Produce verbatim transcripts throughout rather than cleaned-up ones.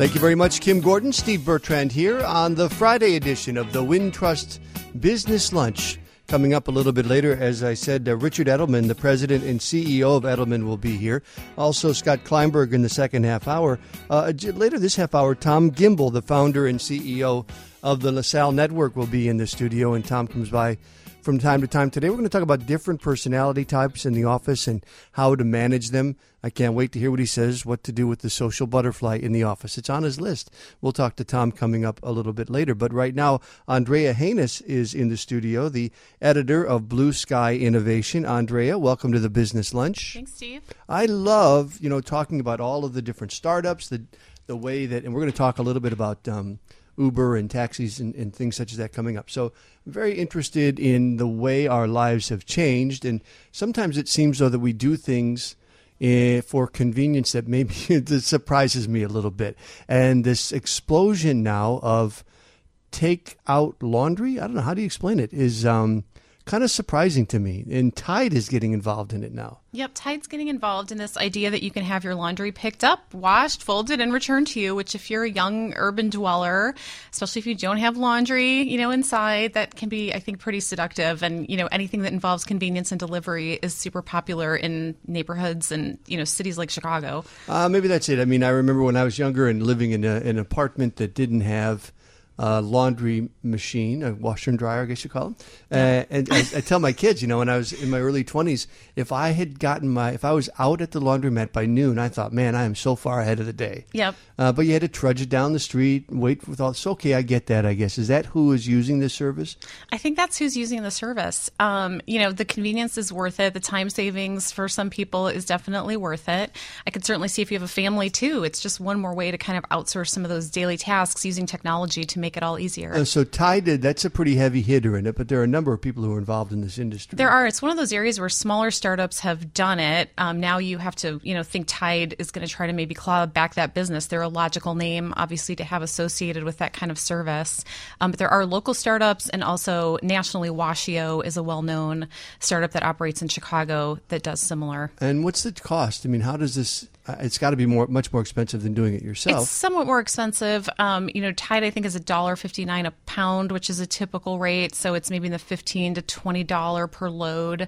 Thank you very much, Kim Gordon. Steve Bertrand here on the Friday edition of the Wintrust Business Lunch. Coming up a little bit later, as I said, uh, Richard Edelman, the president and C E O of Edelman, will be here. Also, Scott Kleinberg in the second half hour. Uh, later this half hour, Tom Gimbel, the founder and C E O of the LaSalle Network, will be in the studio, and Tom comes by from time to time. Today, we're going to talk about different personality types in the office and how to manage them. I can't wait to hear what he says, what to do with the social butterfly in the office. It's on his list. We'll talk to Tom coming up a little bit later. But right now, Andrea Haynes is in the studio, the editor of Blue Sky Innovation. Andrea, welcome to the Business Lunch. Thanks, Steve. I love, you know, talking about all of the different startups, the the way that, and we're going to talk a little bit about um, Uber and taxis and, and things such as that coming up. So I'm very interested in the way our lives have changed. And sometimes it seems, though, that we do things uh, for convenience that maybe it surprises me a little bit. And this explosion now of take out laundry, I don't know, how do you explain it, is um, kind of surprising to me. And Tide is getting involved in it now. Yep, Tide's getting involved in this idea that you can have your laundry picked up, washed, folded, and returned to you, which if you're a young urban dweller, especially if you don't have laundry, you know, inside, that can be, I think, pretty seductive. And, you know, anything that involves convenience and delivery is super popular in neighborhoods and, you know, cities like Chicago. Uh, maybe that's it. I mean, I remember when I was younger and living in a, an apartment that didn't have Uh, laundry machine, a washer and dryer, I guess you call them. Uh, and I, I tell my kids, you know, when I was in my early twenties, if I had gotten my, if I was out at the laundromat by noon, I thought, man, I am so far ahead of the day. Yep. Uh, but you had to trudge it down the street, wait with all. It's okay, I get that, I guess. Is that who is using this service? I think that's who's using the service. Um, you know, the convenience is worth it. The time savings for some people is definitely worth it. I could certainly see if you have a family too. It's just one more way to kind of outsource some of those daily tasks using technology to make it all easier. Uh, so Tide, that's a pretty heavy hitter in it, but there are a number of people who are involved in this industry. There are. It's one of those areas where smaller startups have done it. Um, now you have to, you know, think Tide is going to try to maybe claw back that business. They're a logical name, obviously, to have associated with that kind of service. Um, but there are local startups, and also nationally, Washio is a well-known startup that operates in Chicago that does similar. And what's the cost? I mean, how does this? Uh, it's got to be more, much more expensive than doing it yourself. It's somewhat more expensive. Um, you know, Tide, I think, is one dollar fifty-nine a pound, which is a typical rate. So it's maybe in the fifteen to twenty dollars per load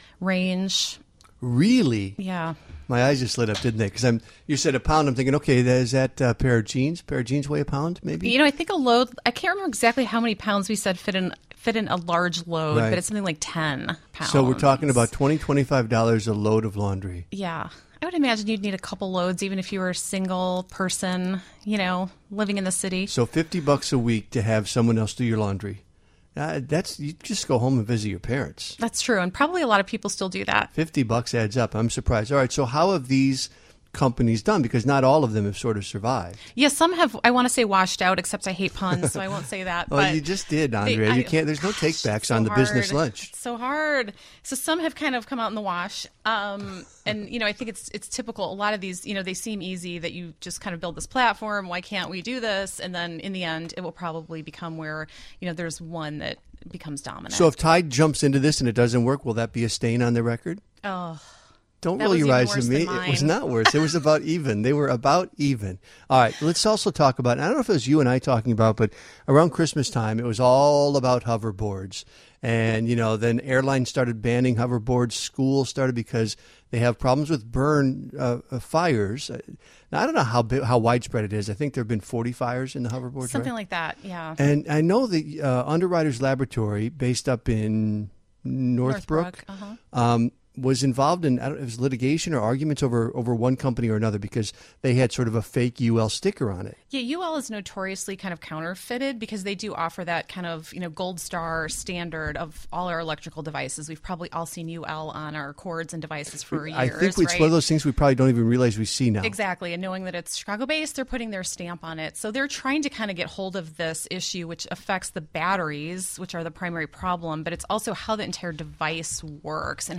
range. Really? Yeah. My eyes just lit up, didn't they? Because I'm. You said a pound. I'm thinking, okay, is that a pair of jeans? A pair of jeans weigh a pound, maybe? You know, I think a load. I can't remember exactly how many pounds we said fit in fit in a large load, right. But it's something like ten pounds. So we're talking about twenty dollars, twenty-five dollars a load of laundry. Yeah. I would imagine you'd need a couple loads, even if you were a single person, you know, living in the city. So fifty bucks a week to have someone else do your laundry. Uh, that's you just go home and visit your parents. That's true, and probably a lot of people still do that. Fifty bucks adds up. I'm surprised. All right, so how have these companies done? Because not all of them have sort of survived. Yes, yeah, some have. I want to say washed out, except I hate puns, so I won't say that. Well, but you just did, Andrea. They, you can't. There's no gosh, takebacks so on the hard. Business Lunch. It's so hard. So some have kind of come out in the wash, um, and you know, I think it's it's typical. A lot of these, you know, they seem easy that you just kind of build this platform. Why can't we do this? And then in the end, it will probably become where you know there's one that becomes dominant. So if Tide jumps into this and it doesn't work, will that be a stain on the record? Oh. Don't That roll your eyes at at me. It was not worse. It was about even. They were about even. All right. Let's also talk about, I don't know if it was you and I talking about, but around Christmas time, it was all about hoverboards. And, you know, then airlines started banning hoverboards. Schools started because they have problems with burn uh, uh, fires. Now, I don't know how big, how widespread it is. I think there have been forty fires in the hoverboards, Something right? like that, yeah. And I know the uh, Underwriters Laboratory, based up in Northbrook, Northbrook uh-huh. um, was involved in, I don't know, it was litigation or arguments over, over one company or another because they had sort of a fake U L sticker on it. Yeah, U L is notoriously kind of counterfeited because they do offer that kind of, you know, gold star standard of all our electrical devices. We've probably all seen U L on our cords and devices for years, I think it's right? one of those things we probably don't even realize we see now. Exactly, and knowing that it's Chicago-based, they're putting their stamp on it. So they're trying to kind of get hold of this issue, which affects the batteries, which are the primary problem, but it's also how the entire device works and how the battery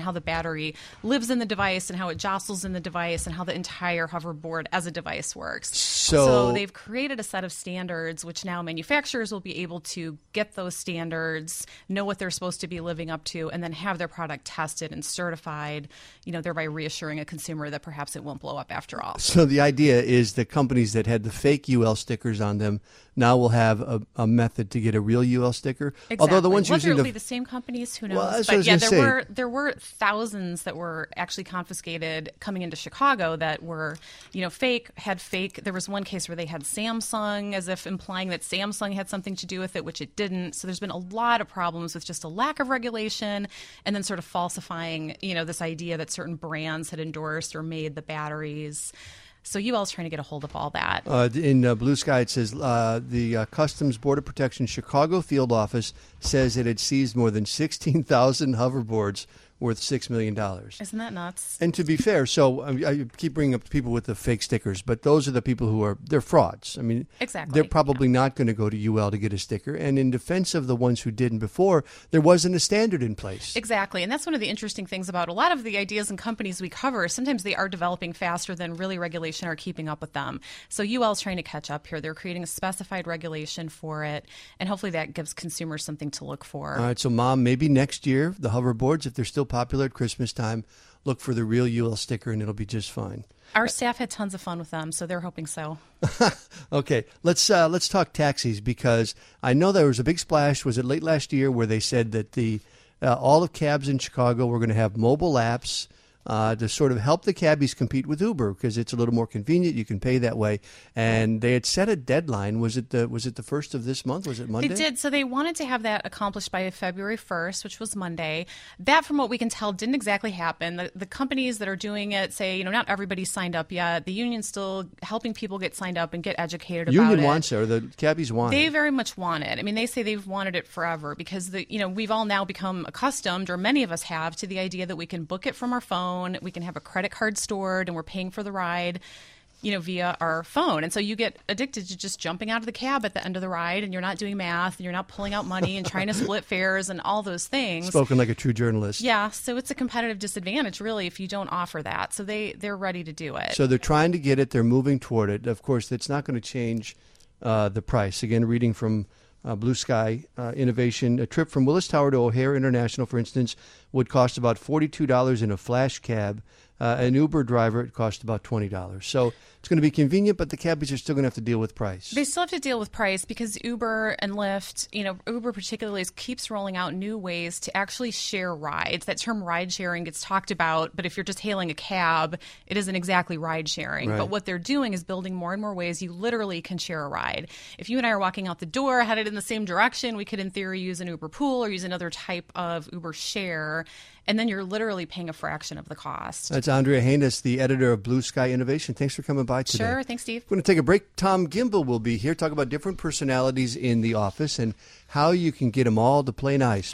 battery lives in the device and how it jostles in the device and how the entire hoverboard as a device works. So, so they've created a set of standards, which now manufacturers will be able to get those standards, know what they're supposed to be living up to, and then have their product tested and certified, you know, thereby reassuring a consumer that perhaps it won't blow up after all. So the idea is that companies that had the fake U L stickers on them now will have a, a method to get a real U L sticker. Exactly. Although the ones Whether using it'll the be the same companies, who knows? Well, that's what I but was yeah, gonna there say. were there were thousands that were actually confiscated coming into Chicago that were, you know, fake, had fake. There was one case where they had Samsung, as if implying that Samsung had something to do with it, which it didn't. So there's been a lot of problems with just a lack of regulation and then sort of falsifying, you know, this idea that certain brands had endorsed or made the batteries. So U L's trying to get a hold of all that. Uh, in uh, Blue Sky, it says uh, the uh, Customs Border Protection Chicago field office says it had seized more than sixteen thousand hoverboards worth six million dollars. Isn't that nuts? And to be fair, so I, I keep bringing up people with the fake stickers, but those are the people who are, they're frauds. I mean, exactly. They're probably yeah. not going to go to U L to get a sticker. And in defense of the ones who didn't before, there wasn't a standard in place. Exactly. And that's one of the interesting things about a lot of the ideas and companies we cover. Sometimes they are developing faster than really regulation are keeping up with them. So U L is trying to catch up here. They're creating a specified regulation for it. And hopefully that gives consumers something to look for. All right. So, Mom, maybe next year, the hoverboards, if they're still popular at Christmas time, look for the real U L sticker and it'll be just fine. Our staff had tons of fun with them, so they're hoping so. Okay, let's uh, let's talk taxis, because I know there was a big splash. Was it late last year where they said that the uh, all of cabs in Chicago were going to have mobile apps uh, to sort of help the cabbies compete with Uber, because it's a little more convenient. You can pay that way. And they had set a deadline. Was it the was it the first of this month? Was it Monday? They did. So they wanted to have that accomplished by February first, which was Monday. That, from what we can tell, didn't exactly happen. The, the companies that are doing it say, you know, not everybody's signed up yet. The union's still helping people get signed up and get educated about it. Union wants it, or the cabbies want they it. They very much want it. I mean, they say they've wanted it forever, because the you know we've all now become accustomed, or many of us have, to the idea that we can book it from our phone. We can have a credit card stored, and we're paying for the ride, you know, via our phone. And so you get addicted to just jumping out of the cab at the end of the ride, and you're not doing math, and you're not pulling out money and trying to split fares and all those things. Spoken like a true journalist. Yeah, so it's a competitive disadvantage, really, if you don't offer that. So they, they're ready to do it. So they're trying to get it. They're moving toward it. Of course, that's not going to change uh, the price. Again, reading from uh, Blue Sky uh, Innovation, a trip from Willis Tower to O'Hare International, for instance, would cost about forty-two dollars in a flash cab. Uh, an Uber driver, it cost about twenty dollars. So it's going to be convenient, but the cabbies are still going to have to deal with price. They still have to deal with price, because Uber and Lyft, you know, Uber particularly keeps rolling out new ways to actually share rides. That term ride sharing gets talked about, but if you're just hailing a cab, it isn't exactly ride sharing. Right. But what they're doing is building more and more ways you literally can share a ride. If you and I are walking out the door, headed in the same direction, we could in theory use an Uber Pool or use another type of Uber Share. And then you're literally paying a fraction of the cost. That's Andrea Haynes, the editor of Blue Sky Innovation. Thanks for coming by today. Sure. Thanks, Steve. We're going to take a break. Tom Gimbel will be here, talk about different personalities in the office and how you can get them all to play nice.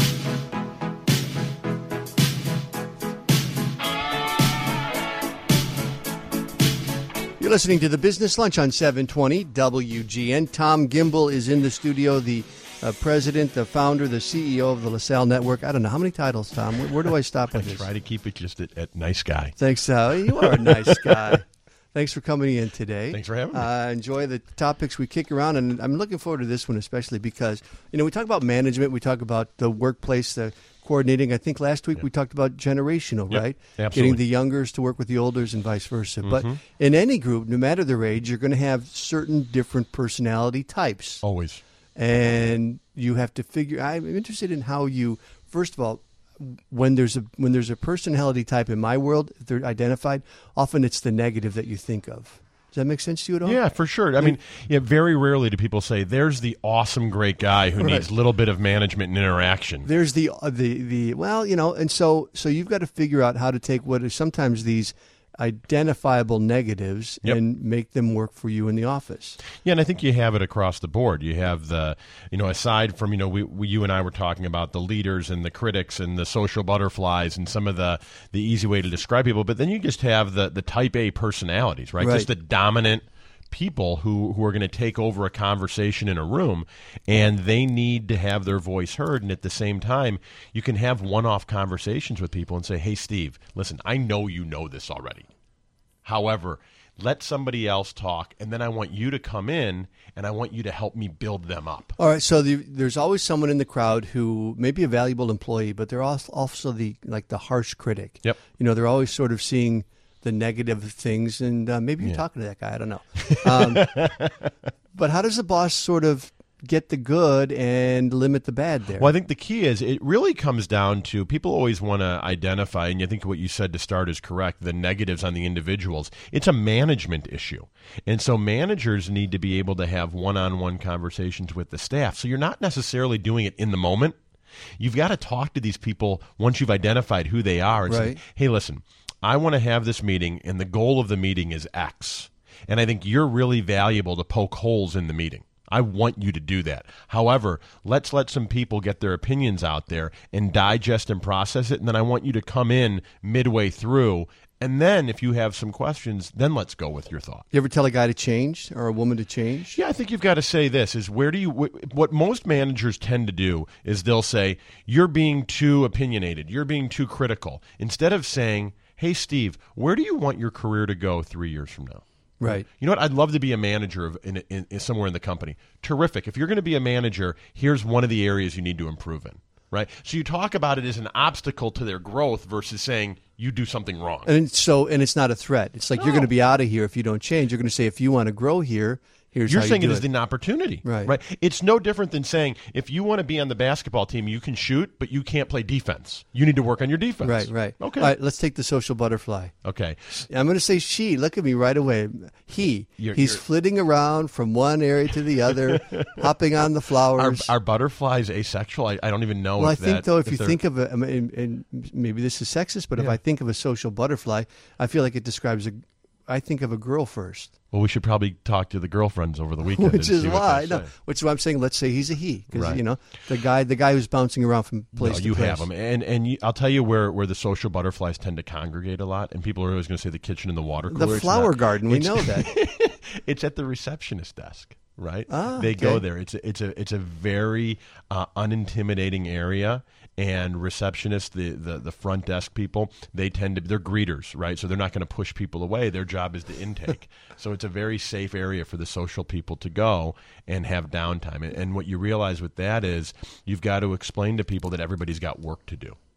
You're listening to the Business Lunch on seven twenty W G N. Tom Gimbel is in the studio, the Uh, president, the founder, the C E O of the LaSalle Network. I don't know. How many titles, Tom? Where, where do I stop with I this? try to keep it just at, at nice guy. Thanks. Uh, you are a nice guy. Thanks for coming in today. Thanks for having me. Uh, enjoy the topics we kick around, and I'm looking forward to this one especially because, you know, we talk about management. We talk about the workplace, the coordinating. I think last week yep. we talked about generational, yep. right? Absolutely. Getting the youngers to work with the olders and vice versa. Mm-hmm. But in any group, no matter their age, you're going to have certain different personality types. Always. And you have to figure. I'm interested in how you, first of all, when there's a when there's a personality type in my world, if they're identified, often it's the negative that you think of. Does that make sense to you at all? Yeah, for sure. I mean, yeah, very rarely do people say, "There's the awesome, great guy who right. needs a little bit of management and interaction." There's the uh, the the well, you know, and so so you've got to figure out how to take what are sometimes these identifiable negatives yep. and make them work for you in the office. Yeah, and I think you have it across the board. You have the, you know, aside from, you know, we, we you and I were talking about the leaders and the critics and the social butterflies and some of the, the easy way to describe people, but then you just have the, the type A personalities, right? right? Just the dominant people who, who are going to take over a conversation in a room, and they need to have their voice heard. And at the same time, you can have one-off conversations with people and say, hey, Steve, listen, I know you know this already. However, let somebody else talk, and then I want you to come in, and I want you to help me build them up. All right, so the, there's always someone in the crowd who may be a valuable employee, but they're also the like the harsh critic. Yep. You know, they're always sort of seeing the negative things, and uh, maybe you're Yeah. talking to that guy. I don't know. Um, but how does the boss sort of get the good and limit the bad there? Well, I think the key is it really comes down to people always want to identify, and I think what you said to start is correct, the negatives on the individuals. It's a management issue. And so managers need to be able to have one-on-one conversations with the staff. So you're not necessarily doing it in the moment. You've got to talk to these people once you've identified who they are and Right. say, hey, listen, I want to have this meeting, and the goal of the meeting is X. And I think you're really valuable to poke holes in the meeting. I want you to do that. However, let's let some people get their opinions out there and digest and process it, and then I want you to come in midway through, and then if you have some questions, then let's go with your thought. You ever tell a guy to change or a woman to change? Yeah, I think you've got to say this, is where do you, what most managers tend to do is they'll say, you're being too opinionated, you're being too critical, instead of saying, hey, Steve, where do you want your career to go three years from now? Right. You know what? I'd love to be a manager of in, in, in somewhere in the company. Terrific. If you're going to be a manager, here's one of the areas you need to improve in. Right? So you talk about it as an obstacle to their growth versus saying you do something wrong. And it's so, and it's not a threat. It's like No. you're going to be out of here if you don't change. You're going to say, if you want to grow here, here's You're how saying you it do is an opportunity. Right. Right. It's no different than saying if you want to be on the basketball team, you can shoot, but you can't play defense. You need to work on your defense. Right, right. Okay. All right, let's take the social butterfly. Okay. I'm going to say she. Look at me right away. He. You're- He's you're- flitting around from one area to the other, hopping on the Are, flowers. are butterflies asexual? I, I don't even know. well, I if think, that, though, if, if you they're- think of it, I mean, and, and maybe this is sexist, but if Yeah. I think of a social butterfly, I feel like it describes a, I think of a girl first. Well, we should probably talk to the girlfriends over the weekend. Which and is see what why, they no, say. which is why I'm saying let's say he's a he, because Right. you know the guy, the guy who's bouncing around from place No, to you place. have them, and and you, I'll tell you where, where the social butterflies tend to congregate a lot, and people are always going to say the kitchen and the water cooler. The It's flower not. garden, we It's- know that. It's at the receptionist desk, right? Ah, they go okay. there. It's a, it's a it's a very uh, unintimidating area, and receptionists, the, the the front desk people, they tend to they're greeters, right? So they're not going to push people away. Their job is to intake. So it's a very safe area for the social people to go and have downtime. And, and what you realize with that is you've got to explain to people that everybody's got work to do.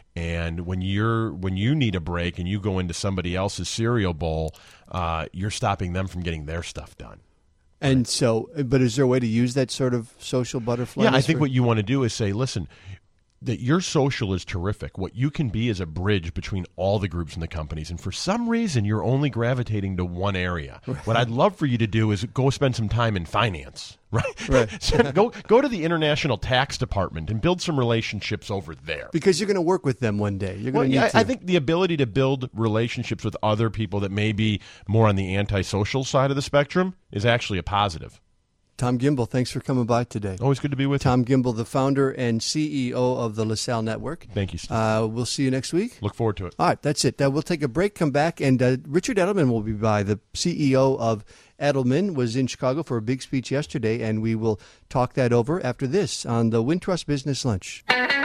And when you're when you need a break and you go into somebody else's cereal bowl, uh, you're stopping them from getting their stuff done. And so, but is there a way to use that sort of social butterfly? Yeah, I think what you want to do is say, listen, that your social is terrific. What you can be is a bridge between all the groups in the companies. And for some reason, you're only gravitating to one area. Right. What I'd love for you to do is go spend some time in finance, right? Right. So go, go to the international tax department and build some relationships over there. Because you're going to work with them one day. You're Well, going to yeah, need to. I think the ability to build relationships with other people that may be more on the antisocial side of the spectrum is actually a positive. Tom Gimbel, thanks for coming by today. Always good to be with Tom Gimbel, the founder and C E O of the LaSalle Network. Thank you, Steve. Uh, we'll see you next week. Look forward to it. All right, that's it. Uh, we'll take a break, come back, and uh, Richard Edelman will be by. The C E O of Edelman was in Chicago for a big speech yesterday, and we will talk that over after this on the Wintrust Business Lunch.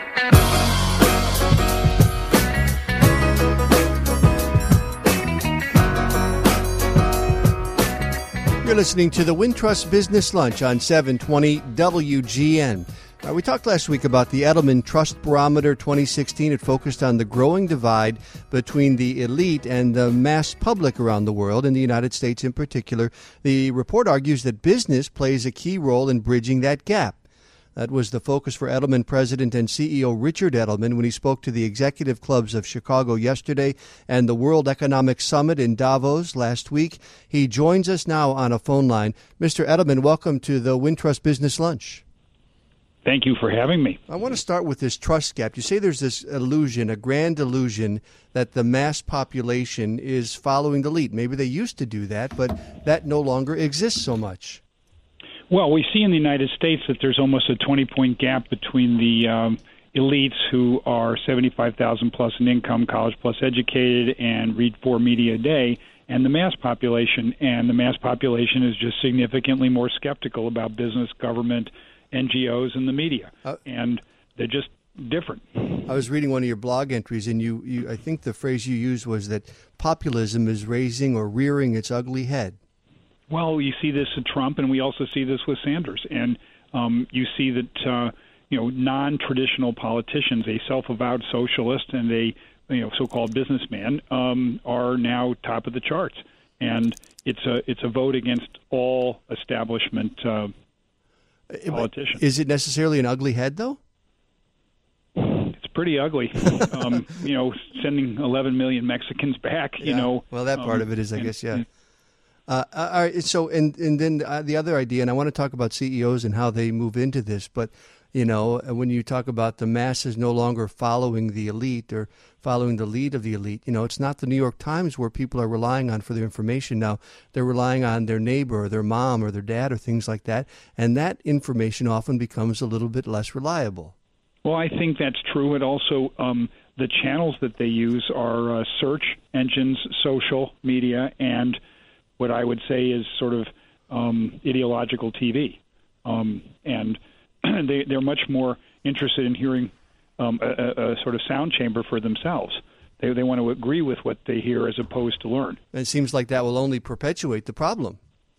You're listening to the Wintrust Business Lunch on seven twenty W G N. Uh, we talked last week about the Edelman Trust Barometer twenty sixteen. It focused on the growing divide between the elite and the mass public around the world, in the United States in particular. The report argues that business plays a key role in bridging that gap. That was the focus for Edelman President and C E O Richard Edelman when he spoke to the executive clubs of Chicago yesterday and the World Economic Summit in Davos last week. He joins us now on a phone line. Mister Edelman, welcome to the Wintrust Business Lunch. Thank you for having me. I want to start with this trust gap. You say there's this illusion, a grand illusion, that the mass population is following the elite. Maybe they used to do that, but that no longer exists so much. Well, we see in the United States that there's almost a twenty-point gap between the um, elites who are seventy-five thousand plus in income, college plus educated, and read four media a day, and the mass population. And the mass population is just significantly more skeptical about business, government, N G Os, and the media. Uh, and they're just different. I was reading one of your blog entries, and you, you I think the phrase you used was that populism is raising or rearing its ugly head. Well, you see this with Trump, and we also see this with Sanders. And um, you see that uh, you know non-traditional politicians, a self-avowed socialist and a you know so-called businessman, um, are now top of the charts. And it's a it's a vote against all establishment uh, politicians. Is it necessarily an ugly head, though? It's pretty ugly. um, you know, sending eleven million Mexicans back. Yeah. You know, well, that part um, of it is, I and, guess, yeah. And, Uh, all right. So, and and then uh, the other idea, and I want to talk about C E Os and how they move into this. But you know, when you talk about the masses no longer following the elite or following the lead of the elite, you know, it's not the New York Times where people are relying on for their information now. They're relying on their neighbor or their mom or their dad or things like that, and that information often becomes a little bit less reliable. Well, I think that's true. It also um, the channels that they use are uh, search engines, social media, and what I would say is sort of um, ideological T V. Um, and they, they're much more interested in hearing um, a, a sort of sound chamber for themselves. They, they want to agree with what they hear as opposed to learn. And it seems like that will only perpetuate the problem.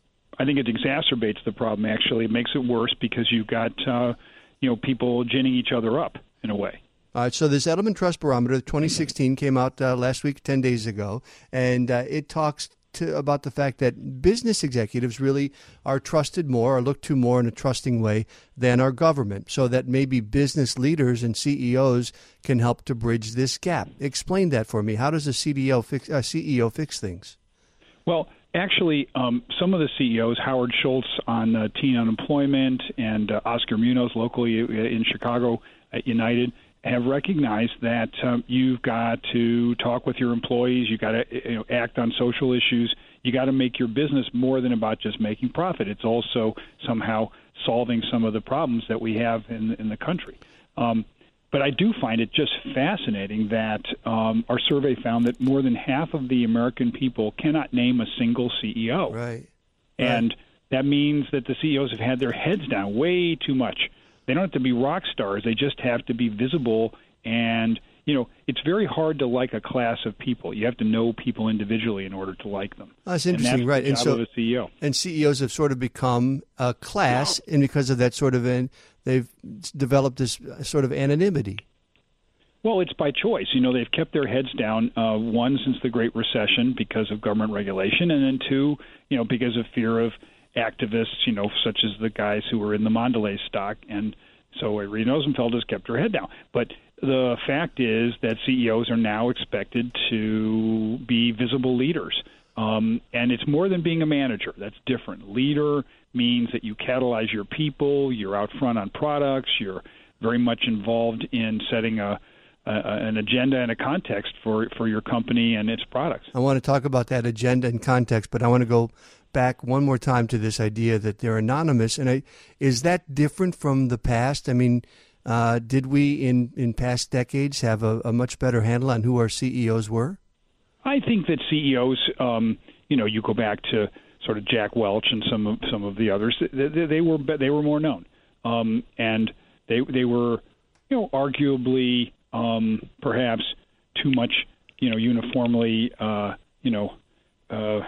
I think it exacerbates the problem, actually. It makes it worse because you've got uh, you know, people ginning each other up in a way. All right, so this Edelman Trust Barometer twenty sixteen came out uh, last week, ten days ago, and uh, it talks To, about the fact that business executives really are trusted more or looked to more in a trusting way than our government, so that maybe business leaders and C E Os can help to bridge this gap. Explain that for me. How does a C D O fix, uh, C E O fix things? Well, actually, um, some of the C E Os, Howard Schultz on uh, teen unemployment and uh, Oscar Munoz locally in Chicago at United, have recognized that um, you've got to talk with your employees, you've got to you know, act on social issues, you got to make your business more than about just making profit. It's also somehow solving some of the problems that we have in, in the country. Um, but I do find it just fascinating that um, our survey found that more than half of the American people cannot name a single C E O. Right. And that means that the C E Os have had their heads down way too much. They don't have to be rock stars. They just have to be visible. And, you know, it's very hard to like a class of people. You have to know people individually in order to like them. Oh, that's interesting, and that's right? The and job so, of a C E O. And C E Os have sort of become a class, and because of that sort of, an, they've developed this sort of anonymity. Well, it's by choice. You know, they've kept their heads down, uh, one, since the Great Recession because of government regulation, and then two, you know, because of fear of activists, you know, such as the guys who were in the Mondelez stock. And so Irene Rosenfeld has kept her head down. But the fact is that C E Os are now expected to be visible leaders. Um, and it's more than being a manager. That's different. Leader means that you catalyze your people, you're out front on products, you're very much involved in setting a Uh, an agenda and a context for, for your company and its products. I want to talk about that agenda and context, but I want to go back one more time to this idea that they're anonymous. And I, is that different from the past? I mean, uh, did we in, in past decades have a, a much better handle on who our C E Os were? I think that C E Os, um, you know, you go back to sort of Jack Welch and some of some of the others. They, they, they were they were more known, um, and they they were, you know, arguably. Um, perhaps too much, you know, uniformly, uh, you know, uh,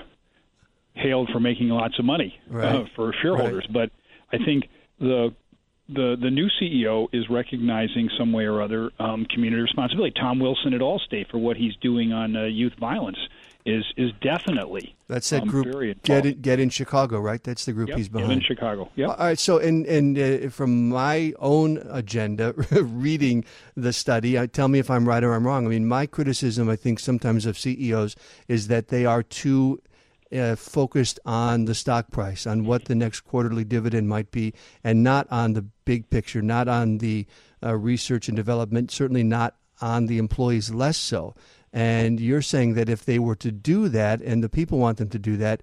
hailed for making lots of money right. uh, for shareholders. Right. But I think the the the new C E O is recognizing some way or other um, community responsibility. Tom Wilson at Allstate for what he's doing on uh, youth violence is is definitely that's that um, group. Very Get in, Get in Chicago, right? That's the group yep, he's behind. Get in Chicago. Yep. All right. So, and and uh, from my own agenda, reading the study, uh, tell me if I'm right or I'm wrong. I mean, my criticism, I think, sometimes of C E Os is that they are too uh, focused on the stock price, on what the next quarterly dividend might be, and not on the big picture, not on the uh, research and development, certainly not on the employees, less so. And you're saying that if they were to do that, and the people want them to do that,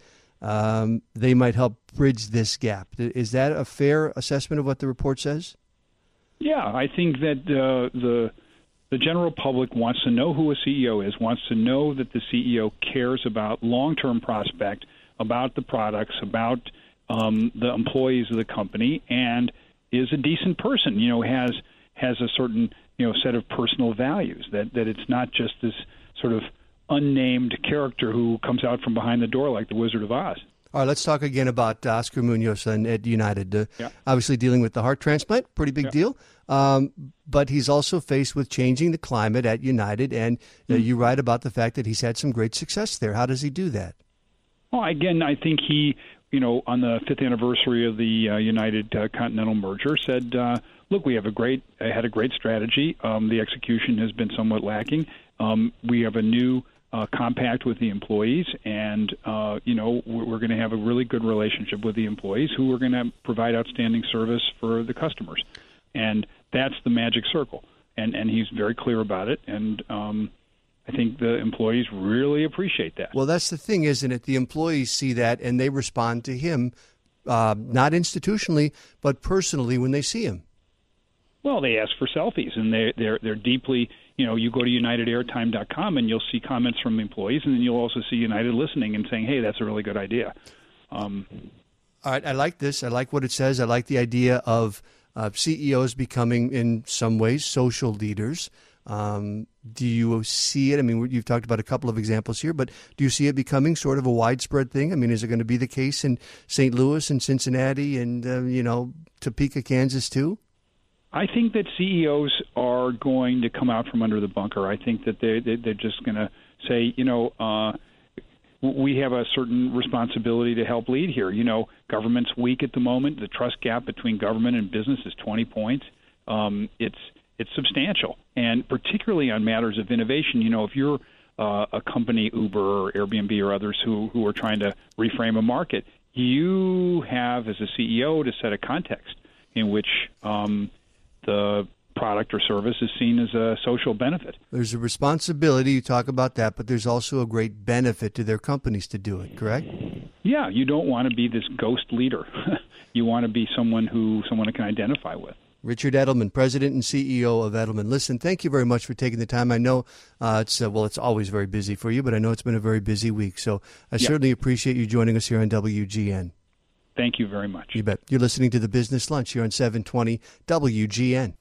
um, they might help bridge this gap. Is that a fair assessment of what the report says? Yeah, I think that uh, the the general public wants to know who a C E O is, wants to know that the C E O cares about long-term prospect, about the products, about um, the employees of the company, and is a decent person, you know, has has a certain, you know, set of personal values, that, that it's not just this sort of unnamed character who comes out from behind the door like the Wizard of Oz. All right, let's talk again about Oscar Munoz and at United. Uh, yeah. Obviously dealing with the heart transplant, pretty big yeah. deal. Um, but he's also faced with changing the climate at United, and uh, mm-hmm. you write about the fact that he's had some great success there. How does he do that? Well, again, I think he, you know, on the fifth anniversary of the uh, United uh, Continental merger, said, uh, "Look, we have a great, uh, had a great strategy. Um, the execution has been somewhat lacking. Um, we have a new uh, compact with the employees, and uh, you know, we're, we're going to have a really good relationship with the employees, who are going to provide outstanding service for the customers, and that's the magic circle." And and he's very clear about it, and um, I think the employees really appreciate that. Well, that's the thing, isn't it? The employees see that, and they respond to him, uh, not institutionally, but personally when they see him. Well, they ask for selfies, and they, they're they're deeply, you know, you go to united airtime dot com, and you'll see comments from employees, and then you'll also see United listening and saying, hey, that's a really good idea. Um, All right, I like this. I like what it says. I like the idea of uh, C E Os becoming, in some ways, social leaders. Um, do you see it? I mean, you've talked about a couple of examples here, but do you see it becoming sort of a widespread thing? I mean, is it going to be the case in Saint Louis and Cincinnati and, uh, you know, Topeka, Kansas, too? I think that C E Os are going to come out from under the bunker. I think that they, they, they're just going to say, you know, uh, we have a certain responsibility to help lead here. You know, government's weak at the moment. The trust gap between government and business is twenty points. Um, it's it's substantial, and particularly on matters of innovation. You know, if you're uh, a company, Uber or Airbnb or others, who, who are trying to reframe a market, you have, as a C E O, to set a context in which um, the product or service is seen as a social benefit. There's a responsibility, you talk about that, but there's also a great benefit to their companies to do it, correct? Yeah, you don't want to be this ghost leader. You want to be someone who someone can identify with. Richard Edelman, President and C E O of Edelman. Listen, thank you very much for taking the time. I know uh, it's, uh, well, it's always very busy for you, but I know it's been a very busy week. So I yeah. certainly appreciate you joining us here on W G N. Thank you very much. You bet. You're listening to the Business Lunch here on seven twenty W G N.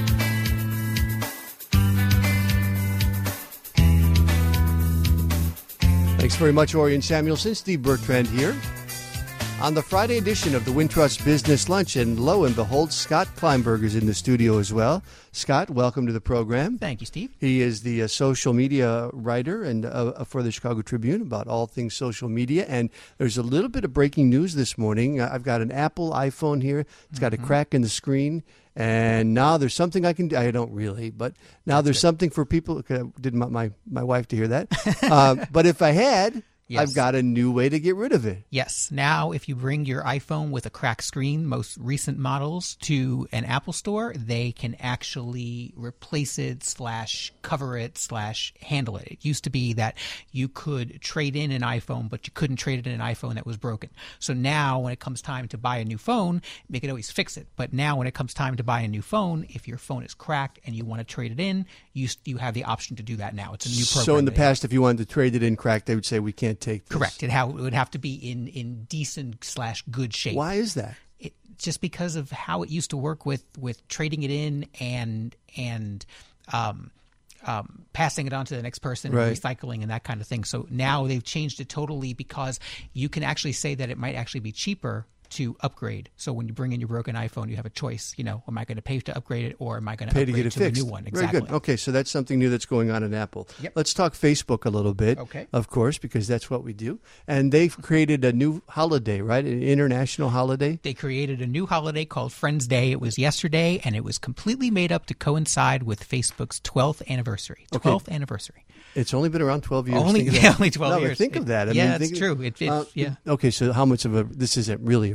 Thanks very much, Orion Samuelson. Steve Bertrand here on the Friday edition of the Wintrust Business Lunch. And lo and behold, Scott Kleinberg is in the studio as well. Scott, welcome to the program. Thank you, Steve. He is the uh, social media writer and uh, for the Chicago Tribune about all things social media. And there's a little bit of breaking news this morning. I've got an Apple iPhone here. It's got mm-hmm. a crack in the screen. And now there's something I can do. I don't really, but now That's there's good. something for people. I didn't want my, my wife to hear that. uh, but if I had... Yes. I've got a new way to get rid of it. Yes. Now, if you bring your iPhone with a cracked screen, most recent models, to an Apple store, they can actually replace it slash cover it slash handle it. It used to be that you could trade in an iPhone, but you couldn't trade it in an iPhone that was broken. So now when it comes time to buy a new phone, they could always fix it. But now when it comes time to buy a new phone, if your phone is cracked and you want to trade it in, you you have the option to do that now. It's a new program. So in the past, if you wanted to trade it in cracked, they would say, we can't take this. Correct. It, how, it would have to be in, in decent slash good shape. Why is that? It, just because of how it used to work with, with trading it in and and um, um, passing it on to the next person, right. and recycling and that kind of thing. So now they've changed it totally because you can actually say that it might actually be cheaper to upgrade. So when you bring in your broken iPhone, you have a choice. You know, am I going to pay to upgrade it, or am I going to pay upgrade to get it to fixed? a new one? Exactly. Very good. Okay, so that's something new that's going on in Apple. Yep. Let's talk Facebook a little bit. Okay. Of course, because that's what we do. And they've created a new holiday, right? An international holiday. They created a new holiday called Friends Day. It was yesterday, and it was completely made up to coincide with Facebook's twelfth anniversary. twelfth okay. anniversary. It's only been around twelve years. Only, yeah, only twelve no, years. Think of that. I yeah, mean, that's true. It, it, uh, yeah. Okay, so how much of a, this isn't really a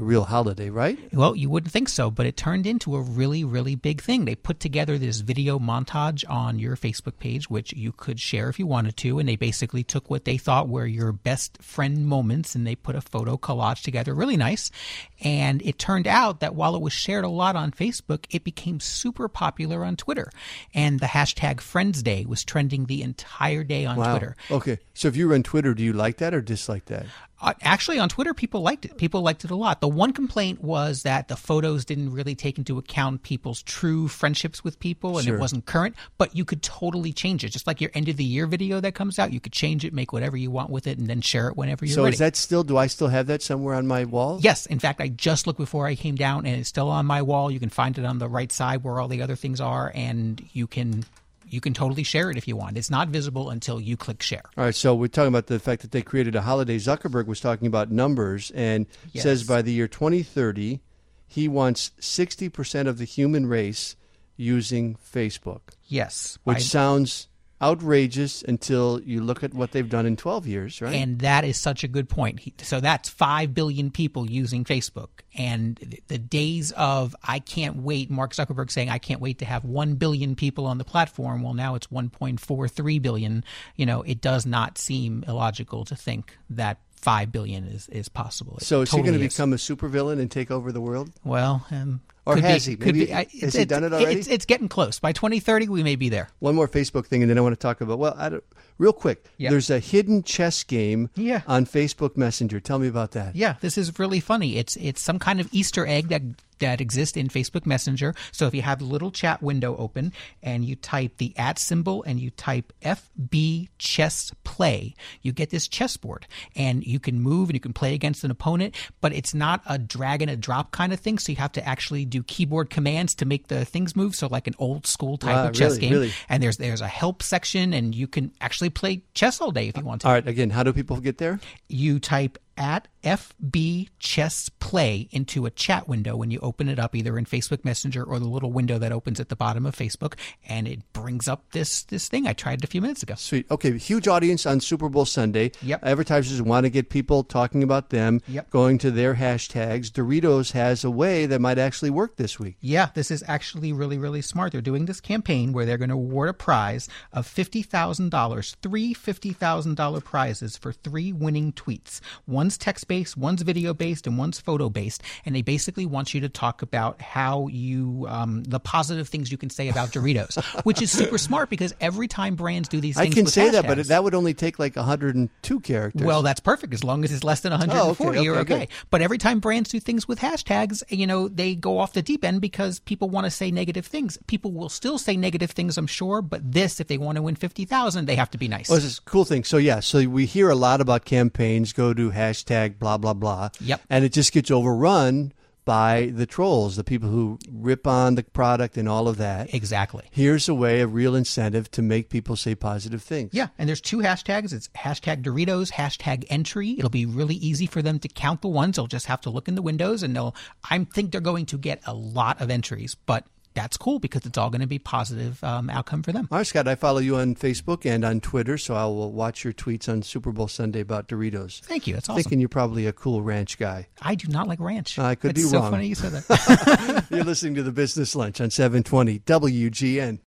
real holiday, right? Well, you wouldn't think so, but it turned into a really, really big thing. They put together this video montage on your Facebook page, which you could share if you wanted to, and they basically took what they thought were your best friend moments, and they put a photo collage together, really nice. And it turned out that while it was shared a lot on Facebook, it became super popular on Twitter. And the hashtag Friends Day was trending the entire day on Wow. Twitter. Okay, so if you run Twitter, do you like that or dislike that? Uh, actually, on Twitter, people liked it. People liked it a lot. The one complaint was that the photos didn't really take into account people's true friendships with people, and Sure. it wasn't current. But you could totally change it. Just like your end of the year video that comes out, you could change it, make whatever you want with it, and then share it whenever you're So ready. is that still, do I still have that somewhere on my wall? Yes. In fact, I just looked before I came down, and it's still on my wall. You can find it on the right side where all the other things are, and you can you can totally share it if you want. It's not visible until you click share. All right, so we're talking about the fact that they created a holiday. Zuckerberg was talking about numbers and Yes. says by the year twenty thirty, he wants sixty percent of the human race using Facebook, Yes. which I- sounds outrageous until you look at what they've done in twelve years, right? And that is such a good point. He, so that's five billion people using Facebook. And th- the days of, I can't wait, Mark Zuckerberg saying, I can't wait to have one billion people on the platform. Well, now it's one point four three billion. You know, it does not seem illogical to think that five billion is, is possible. It so is he totally going to is. become a supervillain and take over the world? Well, um, Or could has be, he? Could Maybe- be. I, has it's- he it's- done it already? It's, it's getting close. By twenty thirty, we may be there. One more Facebook thing, and then I want to talk about, well, I don't, real quick, Yeah. there's a hidden chess game Yeah. on Facebook Messenger. Tell me about that. Yeah, this is really funny. It's it's some kind of Easter egg that that exists in Facebook Messenger. So if you have the little chat window open and you type the at symbol and you type F B chess play, you get this chessboard, and you can move and you can play against an opponent, but it's not a drag and a drop kind of thing. So you have to actually do keyboard commands to make the things move. So like an old school type Wow, of chess really, game. really? And there's there's a help section, and you can actually play chess all day if you want to. All right, again, how do people get there? You type at F B chess play into a chat window when you open it up, either in Facebook Messenger or the little window that opens at the bottom of Facebook, and it brings up this this thing. I tried it a few minutes ago. Sweet. Okay, huge audience on Super Bowl Sunday. Yep. Advertisers want to get people talking about them, Yep. going to their hashtags. Doritos has a way that might actually work this week. Yeah, this is actually really, really smart. They're doing this campaign where they're going to award a prize of fifty thousand dollars, three fifty thousand dollars prizes for three winning tweets. One's text-based, one's video-based, and one's photo-based. And they basically want you to talk about how you, um, the positive things you can say about Doritos, which is super smart because every time brands do these I things can with say that, but hashtags- that would only take like one hundred two characters. Well, that's perfect. As long as it's less than one hundred forty, Oh, okay, you're okay, okay. good. But every time brands do things with hashtags, you know, they go off the deep end because people want to say negative things. People will still say negative things, I'm sure, but this, if they want to win fifty thousand, they have to be nice. Oh, this is a cool thing. So, yeah, so we hear a lot about campaigns, go to hashtag blah, blah, blah. Yep. And it just gets overrun by the trolls, the people who rip on the product and all of that. Exactly. Here's a way, a real incentive to make people say positive things. Yeah, and there's two hashtags. It's hashtag Doritos, hashtag entry. It'll be really easy for them to count the ones. They'll just have to look in the windows, and they'll. I think they're going to get a lot of entries, but that's cool because it's all going to be positive um, outcome for them. All right, Scott, I follow you on Facebook and on Twitter, so I will watch your tweets on Super Bowl Sunday about Doritos. Thank you. That's awesome. Thinking you're probably a cool ranch guy. I do not like ranch. I could it's be so wrong. funny you said that. You're listening to the Business Lunch on seven twenty W G N.